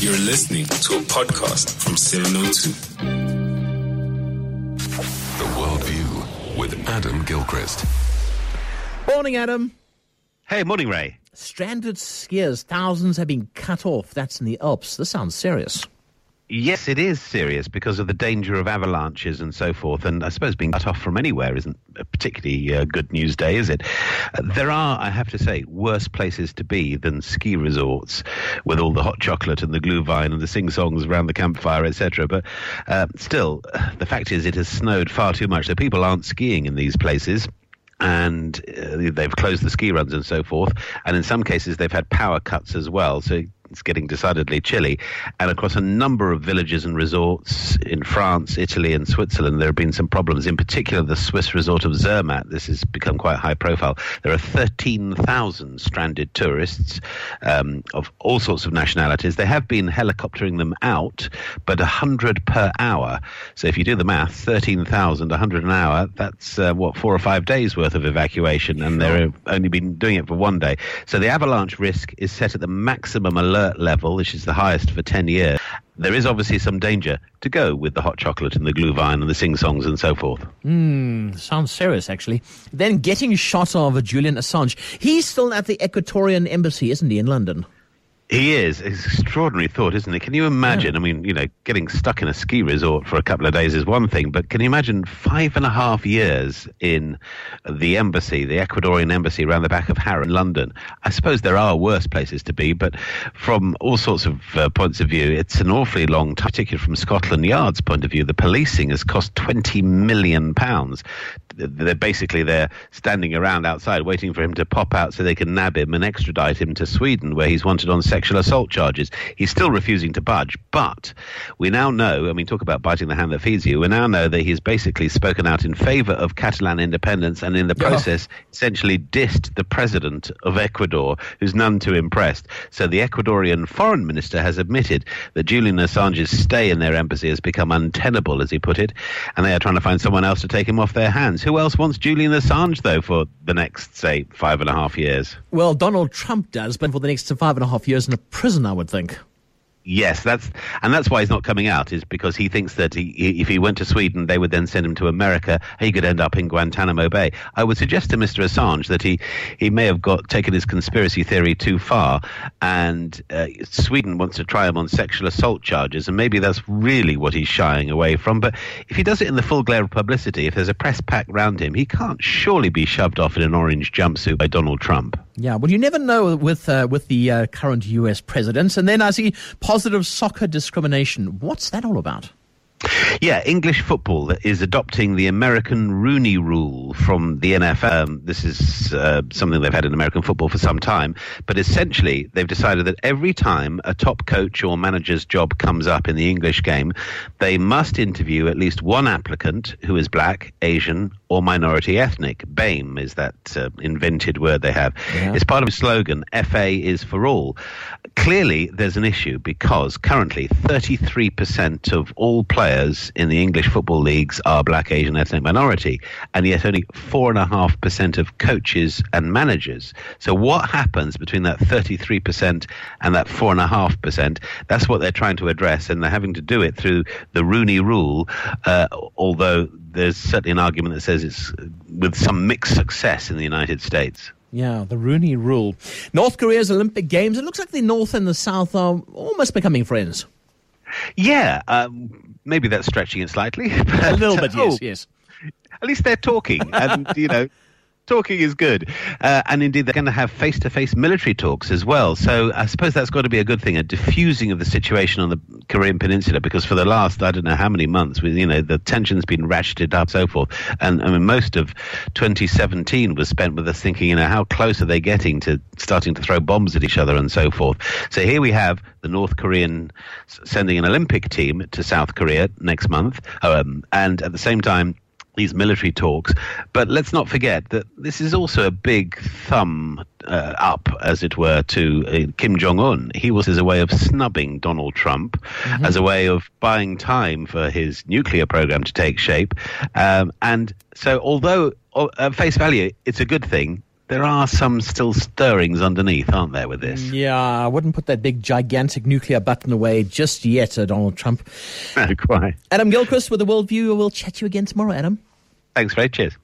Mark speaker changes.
Speaker 1: You're listening to a podcast from 702.
Speaker 2: The Worldview with Adam Gilchrist.
Speaker 3: Morning, Adam.
Speaker 4: Hey, morning, Ray.
Speaker 3: Stranded skiers, thousands have been cut off. That's in the Alps. This sounds serious.
Speaker 4: Yes, it is serious because of the danger of avalanches and so forth. And I suppose being cut off from anywhere isn't a particularly good news day, is it? There are, I have to say, worse places to be than ski resorts with all the hot chocolate and the glühwein and the sing-songs around the campfire, etc. But still, the fact is it has snowed far too much. So people aren't skiing in these places. And they've closed the ski runs and so forth. And in some cases, they've had power cuts as well. So it's getting decidedly chilly. And across a number of villages and resorts in France, Italy and Switzerland, there have been some problems. In particular, the Swiss resort of Zermatt. This has become quite high profile. There are 13,000 stranded tourists of all sorts of nationalities. They have been helicoptering them out, but 100 per hour. So if you do the math, 13,000, 100 an hour, that's 4 or 5 days worth of evacuation. And they've only been doing it for 1 day. So the avalanche risk is set at the maximum alert level, which is the highest for 10 years. There is obviously some danger to go with the hot chocolate and the glühwein and the sing-songs and so forth.
Speaker 3: Sounds serious, actually. Then getting shot of Julian Assange. He's still at the Ecuadorian embassy, isn't he, in London?
Speaker 4: He is. It's an extraordinary thought, isn't it? Can you imagine? Yeah. I mean, getting stuck in a ski resort for a couple of days is one thing, but can you imagine 5.5 years in the embassy, the Ecuadorian embassy around the back of Harrow in London? I suppose there are worse places to be, but from all sorts of points of view, it's an awfully long time, particularly from Scotland Yard's point of view. The policing has cost £20 million. They're standing around outside waiting for him to pop out so they can nab him and extradite him to Sweden, where he's wanted on sexual assault charges. He's still refusing to budge, but we now know, talk about biting the hand that feeds you, we now know that he's basically spoken out in favour of Catalan independence and in the process essentially dissed the president of Ecuador, who's none too impressed. So the Ecuadorian foreign minister has admitted that Julian Assange's stay in their embassy has become untenable, as he put it, and they are trying to find someone else to take him off their hands. Who else wants Julian Assange, though, for the next, say, 5.5 years?
Speaker 3: Well, Donald Trump does, but for the next 5.5 years in a prison, I would think.
Speaker 4: Yes, that's why he's not coming out, is because he thinks that if he went to Sweden, they would then send him to America. He could end up in Guantanamo Bay. I would suggest to Mr. Assange that he may have taken his conspiracy theory too far, and Sweden wants to try him on sexual assault charges, and maybe that's really what he's shying away from. But if he does it in the full glare of publicity, if there's a press pack round him, he can't surely be shoved off in an orange jumpsuit by Donald Trump.
Speaker 3: Yeah, well, you never know with the current U.S. presidents. And then I see positive soccer discrimination. What's that all about?
Speaker 4: Yeah, English football is adopting the American Rooney Rule from the NFL. This is something they've had in American football for some time. But essentially, they've decided that every time a top coach or manager's job comes up in the English game, they must interview at least one applicant who is black, Asian, or minority ethnic. BAME is that invented word they have. Yeah. It's part of a slogan, FA is for all. Clearly, there's an issue because currently 33% of all players in the English football leagues are black, Asian, ethnic minority, and yet only 4.5% of coaches and managers. So what happens between that 33% and that 4.5%? That's what they're trying to address, and they're having to do it through the Rooney Rule, although there's certainly an argument that says it's with some mixed success in the United States.
Speaker 3: Yeah, the Rooney Rule. North Korea's Olympic Games, it looks like the North and the South are almost becoming friends.
Speaker 4: Yeah, maybe that's stretching it slightly. But,
Speaker 3: a little bit, yes.
Speaker 4: At least they're talking, and, talking is good. And indeed, they're going to have face-to-face military talks as well. So I suppose that's got to be a good thing, a diffusing of the situation on the Korean Peninsula, because for the last, I don't know how many months, the tension's been ratcheted up and so forth. And most of 2017 was spent with us thinking, how close are they getting to starting to throw bombs at each other and so forth. So here we have the North Korean sending an Olympic team to South Korea next month. And at the same time, these military talks. But let's not forget that this is also a big thumb up, as it were, to Kim Jong-un. He was as a way of snubbing Donald Trump, as a way of buying time for his nuclear program to take shape. And so although at face value, it's a good thing, there are some still stirrings underneath, aren't there, with this?
Speaker 3: Yeah, I wouldn't put that big, gigantic nuclear button away just yet, Donald Trump.
Speaker 4: No, quite.
Speaker 3: Adam Gilchrist with The Worldview. We'll chat to you again tomorrow, Adam.
Speaker 4: Thanks, Ray. Cheers.